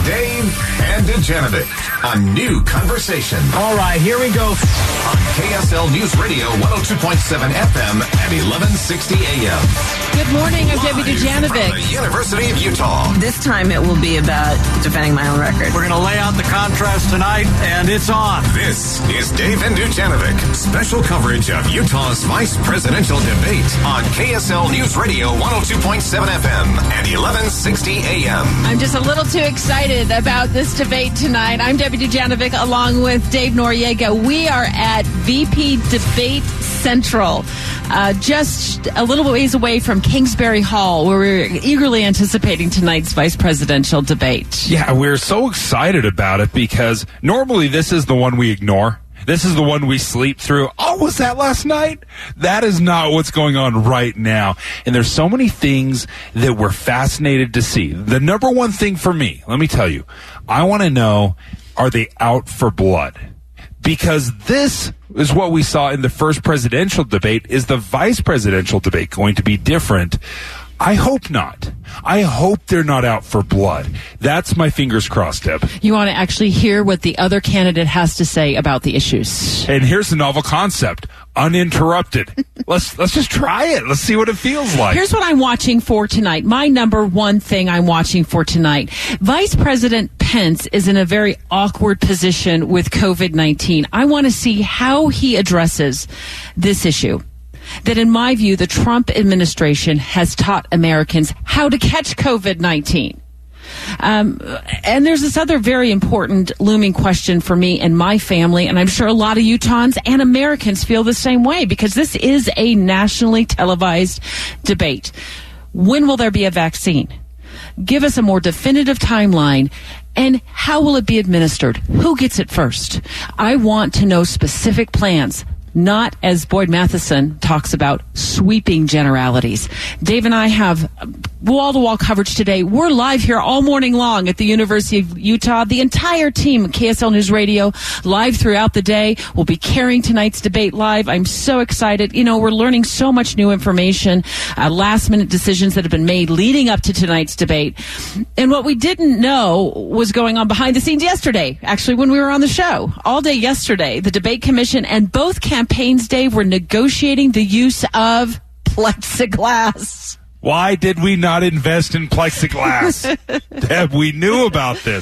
Dave and Dujanovic, a new conversation. All right, here we go. On KSL News Radio 102.7 FM at 1160 AM. Good morning, I'm Debbie Dujanovic. From the University of Utah. This time it will be about defending my own record. We're going to lay out the contrast tonight, and it's on. This is Dave and Dujanovic. Special coverage of Utah's vice presidential debate on KSL News Radio 102.7 FM at 1160 AM. I'm just a little too excited about this debate tonight. I'm Debbie Dujanovic along with Dave Noriega. We are at VP Debate Central, just a little ways away from Kingsbury Hall, where we're eagerly anticipating tonight's vice presidential debate. Yeah, we're so excited about it because normally this is the one we ignore. This is the one we sleep through. Oh, was that last night? That is not what's going on right now. And there's so many things that we're fascinated to see. The number one thing for me, let me tell you, I want to know, are they out for blood? Because this is what we saw in the first presidential debate. Is the vice presidential debate going to be different? I hope not. I hope they're not out for blood. That's my fingers crossed, Deb. You want to actually hear what the other candidate has to say about the issues. And here's the novel concept, uninterrupted. Let's just try it. Let's see what it feels like. Here's what I'm watching for tonight. My number one thing I'm watching for tonight. Vice President Pence is in a very awkward position with COVID-19. I want to see how he addresses this issue. That, in my view, the Trump administration has taught Americans how to catch COVID-19. And there's this other very important looming question for me and my family, and I'm sure a lot of Utahns and Americans feel the same way, because this is a nationally televised debate. When will there be a vaccine? Give us a more definitive timeline. And how will it be administered? Who gets it first? I want to know specific plans. Not, as Boyd Matheson talks about, sweeping generalities. Dave and I have wall-to-wall coverage today. We're live here all morning long at the University of Utah. The entire team at KSL News Radio, live throughout the day. We'll be carrying tonight's debate live. I'm so excited. You know, we're learning so much new information, last-minute decisions that have been made leading up to tonight's debate. And what we didn't know was going on behind the scenes yesterday, actually, when we were on the show. All day yesterday, the Debate Commission and both campaigns, Dave, were negotiating the use of plexiglass. Why did we not invest in plexiglass? Deb, we knew about this.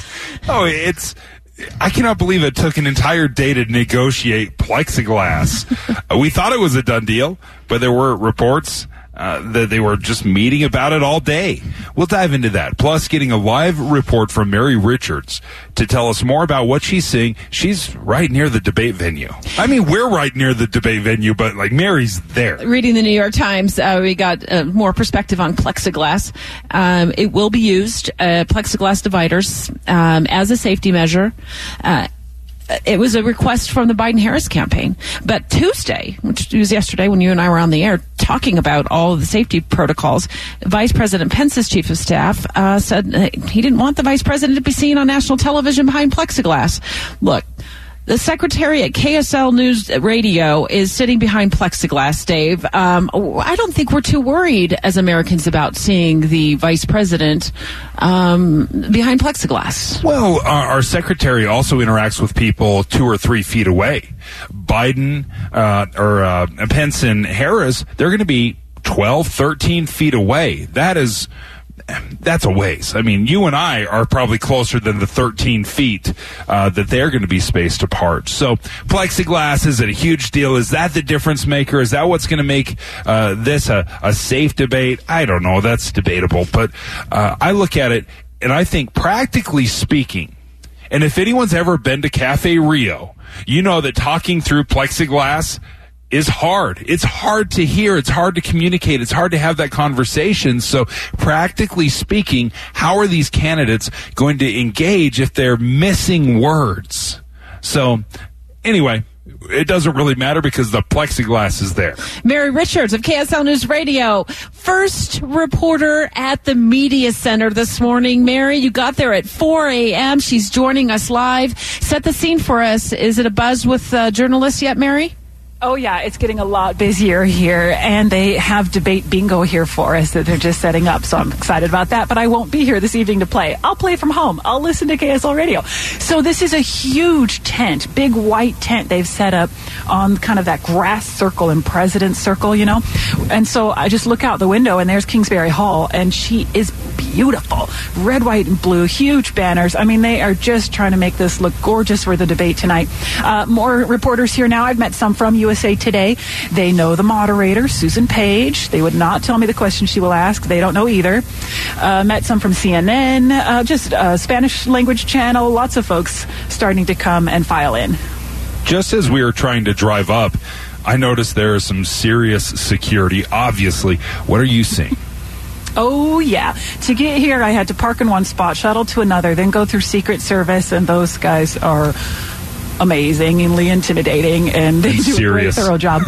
I cannot believe it took an entire day to negotiate plexiglass. We thought it was a done deal, but there were reports that they were just meeting about it all day. We'll dive into that. Plus, getting a live report from Mary Richards to tell us more about what she's seeing. She's right near the debate venue. I mean, we're right near the debate venue, but like Mary's there. Reading the New York Times, we got more perspective on plexiglass. It will be used, plexiglass dividers, as a safety measure. It was a request from the Biden-Harris campaign. But Tuesday, which was yesterday when you and I were on the air talking about all of the safety protocols, Vice President Pence's chief of staff said he didn't want the vice president to be seen on national television behind plexiglass. Look, the secretary at KSL News Radio is sitting behind plexiglass, Dave. I don't think we're too worried as Americans about seeing the vice president behind plexiglass. Well, our secretary also interacts with people 2 or 3 feet away. Biden or Pence and Harris, they're going to be 12, 13 feet away. That's a ways. I mean, you and I are probably closer than the 13 feet that they're going to be spaced apart. So plexiglass is a huge deal. Is that the difference maker? Is that what's going to make this a safe debate? I don't know. That's debatable. But I look at it, and I think practically speaking, and if anyone's ever been to Cafe Rio, you know that talking through plexiglass is hard. It's hard to hear. It's hard to communicate. It's hard to have that conversation. So practically speaking, how are these candidates going to engage if they're missing words? So anyway, it doesn't really matter because the plexiglass is there. Mary Richards of KSL News Radio, first reporter at the Media Center this morning. Mary, you got there at 4 a.m. She's joining us live. Set the scene for us. Is it a buzz with journalists yet, Mary? Oh, yeah, it's getting a lot busier here, and they have debate bingo here for us that they're just setting up, so I'm excited about that, but I won't be here this evening to play. I'll play from home. I'll listen to KSL Radio. So this is a huge tent, big white tent they've set up on kind of that grass circle and President's Circle, you know? And so I just look out the window, and there's Kingsbury Hall, and she is beautiful. Red, white, and blue, huge banners. I mean, they are just trying to make this look gorgeous for the debate tonight. More reporters here now. I've met some from USA Today. They know the moderator, Susan Page. They would not tell me the question she will ask. They don't know either. Met some from CNN, just Spanish language channel. Lots of folks starting to come and file in. Just as we were trying to drive up, I noticed there is some serious security, obviously. What are you seeing? Oh, yeah. To get here, I had to park in one spot, shuttle to another, then go through Secret Service, and those guys are amazingly intimidating, and they do a great thorough job.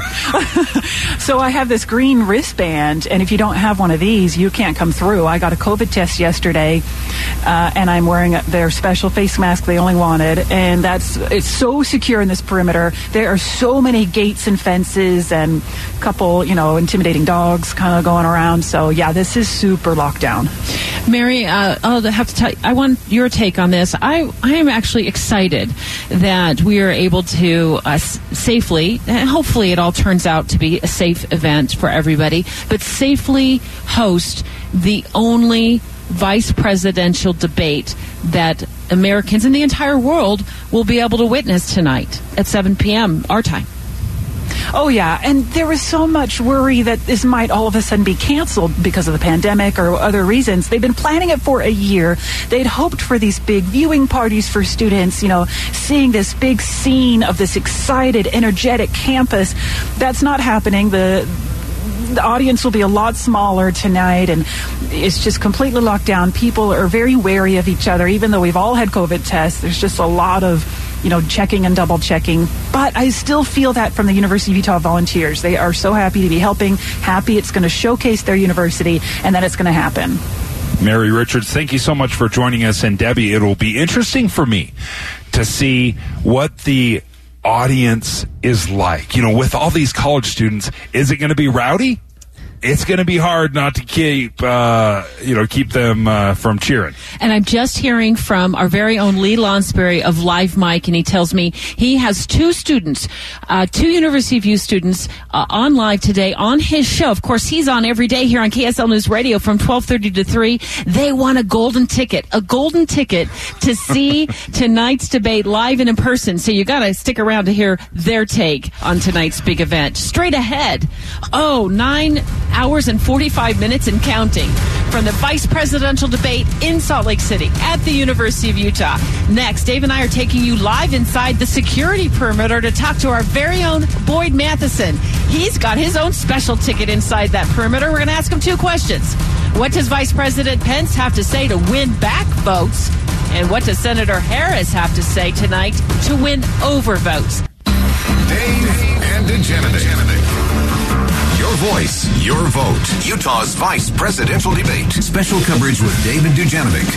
So I have this green wristband, and if you don't have one of these, you can't come through. I got a COVID test yesterday, and I'm wearing their special face mask they only wanted, and it's so secure in this perimeter. There are so many gates and fences and a couple, intimidating dogs kind of going around. So, yeah, this is super locked down. Mary, I'll have to tell you, I want your take on this. I am actually excited that we are able to safely, and hopefully it all turns out to be a safe event for everybody, but safely host the only vice presidential debate that Americans in the entire world will be able to witness tonight at 7 p.m. our time. Oh, yeah. And there was so much worry that this might all of a sudden be canceled because of the pandemic or other reasons. They've been planning it for a year. They'd hoped for these big viewing parties for students, seeing this big scene of this excited, energetic campus. That's not happening. The audience will be a lot smaller tonight, and it's just completely locked down. People are very wary of each other, even though we've all had COVID tests. There's just a lot of checking and double checking. But I still feel that from the University of Utah volunteers. They are so happy to be helping, happy it's going to showcase their university, and that it's going to happen. Mary Richards, thank you so much for joining us. And Debbie, it will be interesting for me to see what the audience is like. With all these college students, is it going to be rowdy? It's going to be hard not to keep them from cheering. And I'm just hearing from our very own Lee Lonsberry of Live Mike, and he tells me he has two students, two University of U students on live today on his show. Of course, he's on every day here on KSL News Radio from 12:30 to 3. They won a golden ticket to see tonight's debate live and in person. So you got to stick around to hear their take on tonight's big event. Straight ahead, 9 hours and 45 minutes and counting from the vice presidential debate in Salt Lake City at the University of Utah. Next, Dave and I are taking you live inside the security perimeter to talk to our very own Boyd Matheson. He's got his own special ticket inside that perimeter. We're going to ask him two questions. What does Vice President Pence have to say to win back votes? And what does Senator Harris have to say tonight to win over votes? Dave and DeGenevieve. Your voice, your vote. Utah's vice presidential debate. Special coverage with Dave and DeGenevieve.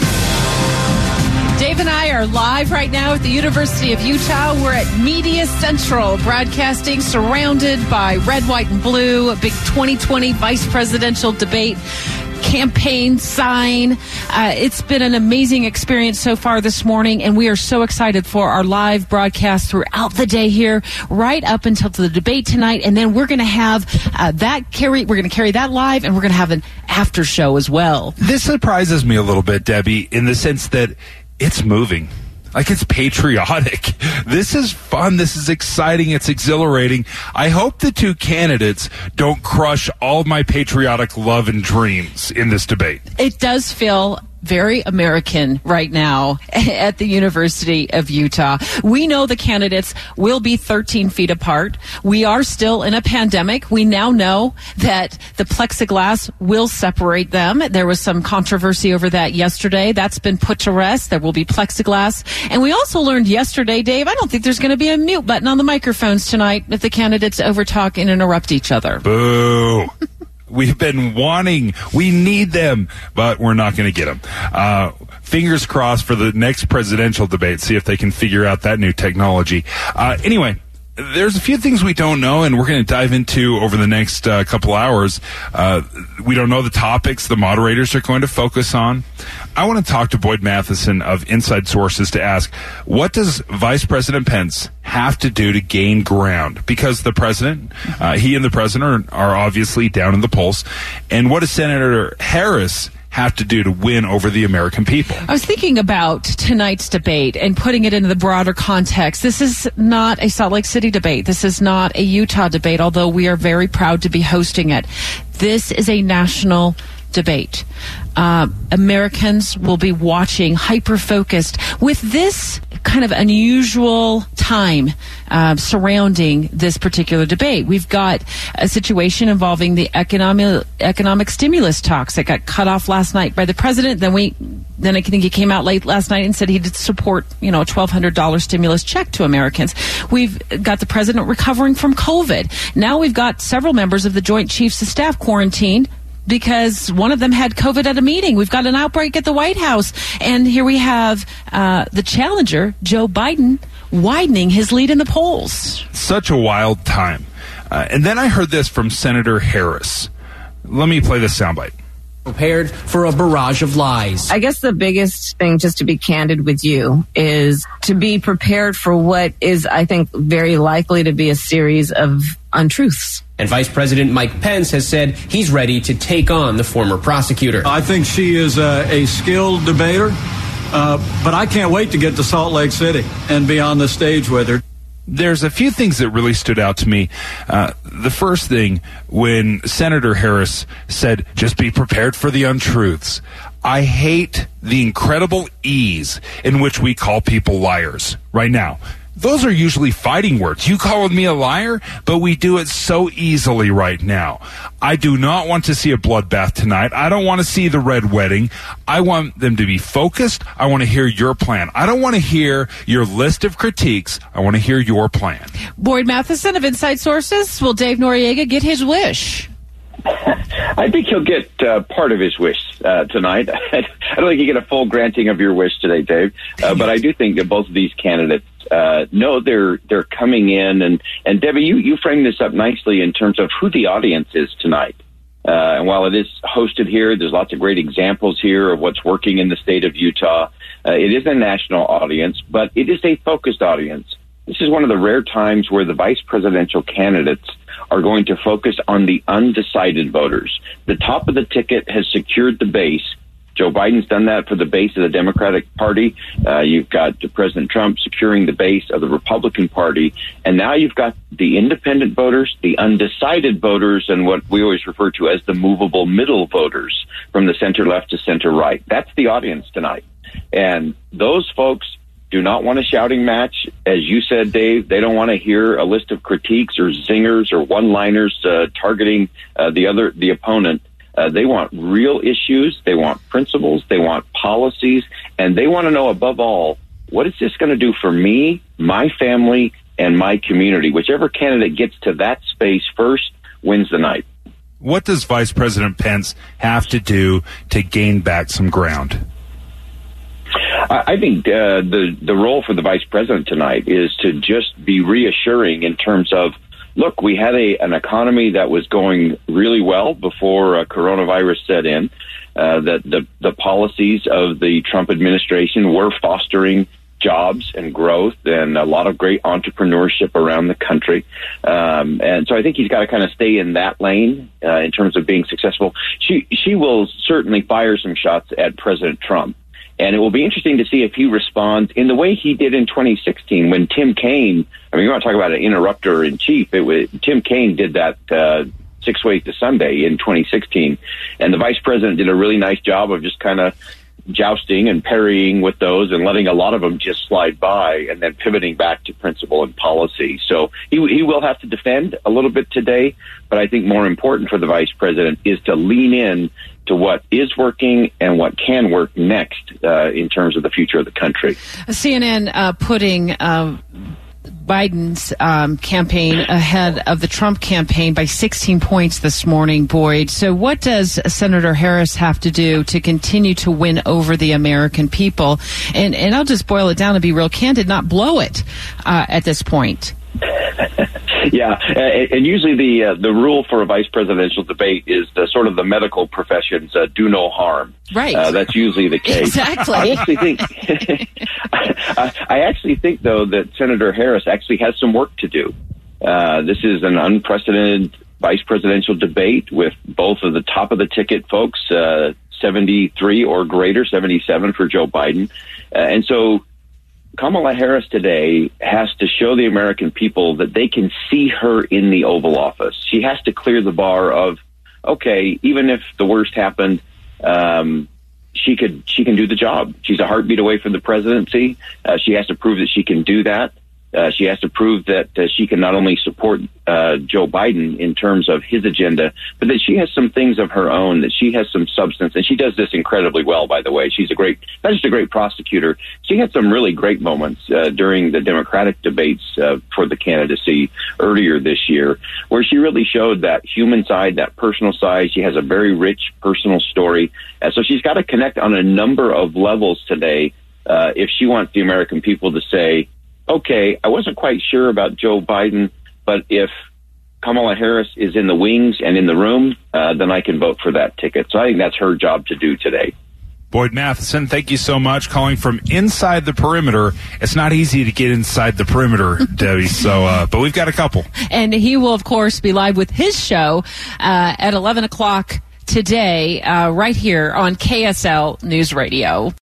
Dave and I are live right now at the University of Utah. We're at Media Central, broadcasting surrounded by red, white, and blue, a big 2020 vice presidential debate campaign sign. It's been an amazing experience so far this morning, and we are so excited for our live broadcast throughout the day here, right up until the debate tonight. And then we're going to have we're going to carry that live, and we're going to have an after show as well. This surprises me a little bit, Debbie, in the sense that it's moving. Like, it's patriotic. This is fun. This is exciting. It's exhilarating. I hope the two candidates don't crush all my patriotic love and dreams in this debate. It does feel very American right now at the University of Utah. We know the candidates will be 13 feet apart. We are still in a pandemic. We now know that the plexiglass will separate them. There was some controversy over that yesterday. That's been put to rest. There will be plexiglass. And we also learned yesterday, Dave, I don't think there's going to be a mute button on the microphones tonight if the candidates overtalk and interrupt each other. Boo. We've been we need them, but we're not going to get them. Fingers crossed for the next presidential debate, see if they can figure out that new technology. Anyway, there's a few things we don't know, and we're going to dive into over the next couple hours. We don't know the topics the moderators are going to focus on. I want to talk to Boyd Matheson of Inside Sources to ask, what does Vice President Pence have to do to gain ground? Because the president, he and the president are obviously down in the polls. And what does Senator Harris have to do to win over the American people? I was thinking about tonight's debate and putting it into the broader context. This is not a Salt Lake City debate. This is not a Utah debate, although we are very proud to be hosting it. This is a national debate. Americans will be watching, hyper-focused, with this kind of unusual time surrounding this particular debate. We've got a situation involving the economic stimulus talks that got cut off last night by the president. Then I think he came out late last night and said he'd support, a $1,200 stimulus check to Americans. We've got the president recovering from COVID. Now we've got several members of the Joint Chiefs of Staff quarantined because one of them had COVID at a meeting. We've got an outbreak at the White House. And here we have the challenger, Joe Biden, widening his lead in the polls. Such a wild time. And then I heard this from Senator Harris. Let me play this soundbite. Prepared for a barrage of lies. I guess the biggest thing, just to be candid with you, is to be prepared for what is, I think, very likely to be a series of untruths. And Vice President Mike Pence has said he's ready to take on the former prosecutor. I think she is a skilled debater, but I can't wait to get to Salt Lake City and be on the stage with her. There's a few things that really stood out to me. The first thing, when Senator Harris said, just be prepared for the untruths. I hate the incredible ease in which we call people liars right now. Those are usually fighting words. You calling me a liar, but we do it so easily right now. I do not want to see a bloodbath tonight. I don't want to see the red wedding. I want them to be focused. I want to hear your plan. I don't want to hear your list of critiques. I want to hear your plan. Boyd Matheson of Inside Sources. Will Dave Noriega get his wish? I think he'll get part of his wish tonight. I don't think you get a full granting of your wish today, Dave. But I do think that both of these candidates know they're coming in. And Debbie, you framed this up nicely in terms of who the audience is tonight. And while it is hosted here, there's lots of great examples here of what's working in the state of Utah. It is a national audience, but it is a focused audience. This is one of the rare times where the vice presidential candidates are going to focus on the undecided voters. The top of the ticket has secured the base. Joe Biden's done that for the base of the Democratic Party. You've got President Trump securing the base of the Republican Party. And now you've got the independent voters, the undecided voters, and what we always refer to as the movable middle voters from the center left to center right. That's the audience tonight. And those folks do not want a shouting match. As you said, Dave, they don't want to hear a list of critiques or zingers or one-liners targeting the opponent. They want real issues. They want principles. They want policies. And they want to know, above all, what is this going to do for me, my family, and my community? Whichever candidate gets to that space first wins the night. What does Vice President Pence have to do to gain back some ground? I think the role for the vice president tonight is to just be reassuring in terms of, look, we had an economy that was going really well before coronavirus set in, that the policies of the Trump administration were fostering jobs and growth and a lot of great entrepreneurship around the country. And so I think he's got to kind of stay in that lane in terms of being successful. She will certainly fire some shots at President Trump. And it will be interesting to see if he responds in the way he did in 2016 when Tim Kaine, I mean, you want to talk about an interrupter in chief. Tim Kaine did that 6 ways to Sunday in 2016. And the vice president did a really nice job of just kind of jousting and parrying with those and letting a lot of them just slide by and then pivoting back to principle and policy. So he will have to defend a little bit today, but I think more important for the vice president is to lean in to what is working and what can work next in terms of the future of the country. CNN putting Biden's campaign ahead of the Trump campaign by 16 points this morning, Boyd. So what does Senator Harris have to do to continue to win over the American people? And I'll just boil it down and be real candid, not blow it at this point. Yeah, and usually the rule for a vice presidential debate is the sort of the medical profession's do no harm. Right. That's usually the case. Exactly. I actually think, though, that Senator Harris actually has some work to do. This is an unprecedented vice presidential debate with both of the top of the ticket folks, 73 or greater, 77 for Joe Biden. And so Kamala Harris today has to show the American people that they can see her in the Oval Office. She has to clear the bar of, okay, even if the worst happened, she can do the job. She's a heartbeat away from the presidency. She has to prove that she can do that. She has to prove that she can not only support Joe Biden in terms of his agenda, but that she has some things of her own, that she has some substance. And she does this incredibly well, by the way. She's not just a great prosecutor. She had some really great moments during the Democratic debates for the candidacy earlier this year, where she really showed that human side, that personal side. She has a very rich personal story. So she's got to connect on a number of levels today if she wants the American people to say, okay, I wasn't quite sure about Joe Biden, but if Kamala Harris is in the wings and in the room, then I can vote for that ticket. So I think that's her job to do today. Boyd Matheson, thank you so much. Calling from inside the perimeter. It's not easy to get inside the perimeter, Debbie, so, but we've got a couple. And he will, of course, be live with his show at 11 o'clock today, right here on KSL News Radio.